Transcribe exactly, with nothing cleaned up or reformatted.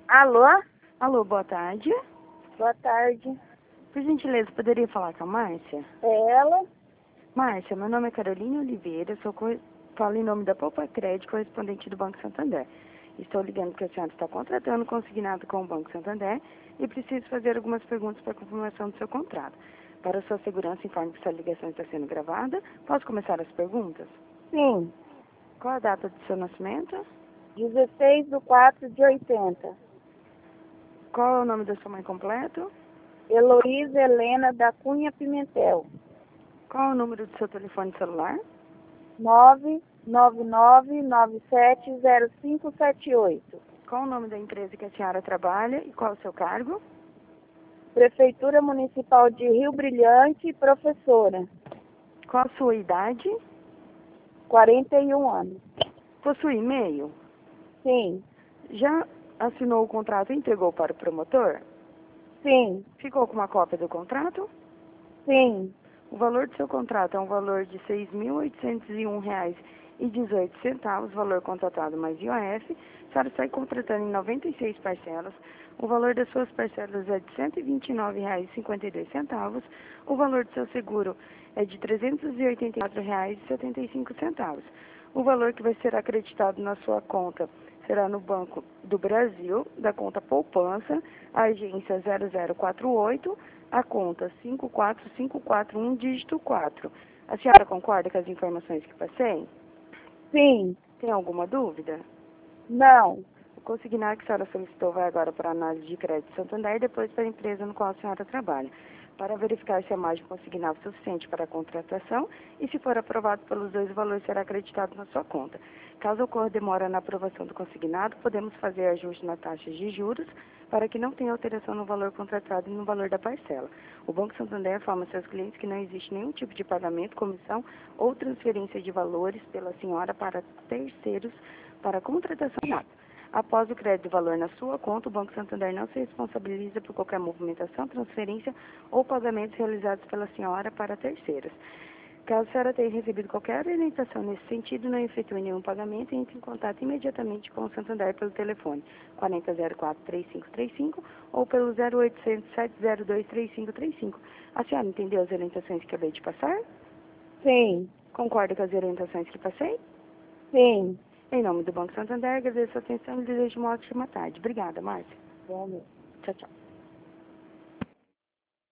Alô? Alô, boa tarde. Boa tarde. Por gentileza, poderia falar com a Márcia? É ela? Márcia, meu nome é Carolina Oliveira, sou co... falo em nome da Poupa Crédito, correspondente do Banco Santander. Estou ligando porque a senhora está contratando consignado com o Banco Santander e preciso fazer algumas perguntas para confirmação do seu contrato. Para sua segurança, informe que sua ligação está sendo gravada. Posso começar as perguntas? Sim. Qual a data do seu nascimento? dezesseis de quatro de oitenta. Qual é o nome da sua mãe completo? Heloísa Helena da Cunha Pimentel. Qual é o número do seu telefone celular? nove nove nove nove sete zero cinco sete oito. Qual o nome da empresa que a senhora trabalha e qual é o seu cargo? Prefeitura Municipal de Rio Brilhante, professora. Qual a sua idade? quarenta e um anos. Possui e-mail? Sim. Já assinou o contrato e entregou para o promotor? Sim. Ficou com uma cópia do contrato? Sim. O valor do seu contrato é um valor de seis mil oitocentos e um reais e dezoito centavos, valor contratado mais I O F. A senhora sai contratando em noventa e seis parcelas. O valor das suas parcelas é de cento e vinte e nove reais e cinquenta e dois centavos. O valor do seu seguro é de trezentos e oitenta e quatro reais e setenta e cinco centavos. O valor que vai ser acreditado na sua conta será no Banco do Brasil, da conta Poupança, a agência zero zero quatro oito, a conta cinco quatro cinco quatro um, dígito quatro. A senhora concorda com as informações que passei? Sim. Tem alguma dúvida? Não. O consignário que a senhora solicitou vai agora para a análise de crédito Santander e depois para a empresa no qual a senhora trabalha, para verificar se a margem consignada é suficiente para a contratação e, se for aprovado pelos dois, o valor será acreditado na sua conta. Caso ocorra demora na aprovação do consignado, podemos fazer ajuste na taxa de juros para que não tenha alteração no valor contratado e no valor da parcela. O Banco Santander informa seus clientes que não existe nenhum tipo de pagamento, comissão ou transferência de valores pela senhora para terceiros para a contratação. Após o crédito do valor na sua conta, o Banco Santander não se responsabiliza por qualquer movimentação, transferência ou pagamentos realizados pela senhora para terceiros. Caso a senhora tenha recebido qualquer orientação nesse sentido, não efetue nenhum pagamento e entre em contato imediatamente com o Santander pelo telefone quatro zero zero quatro, três cinco três cinco ou pelo zero oitocentos, sete zero dois, três cinco três cinco. A senhora entendeu as orientações que acabei de passar? Sim. Concorda com as orientações que passei? Sim. Em nome do Banco Santander, agradeço a atenção e desejo uma ótima tarde. Obrigada, Márcia. Vamos. Tchau, tchau.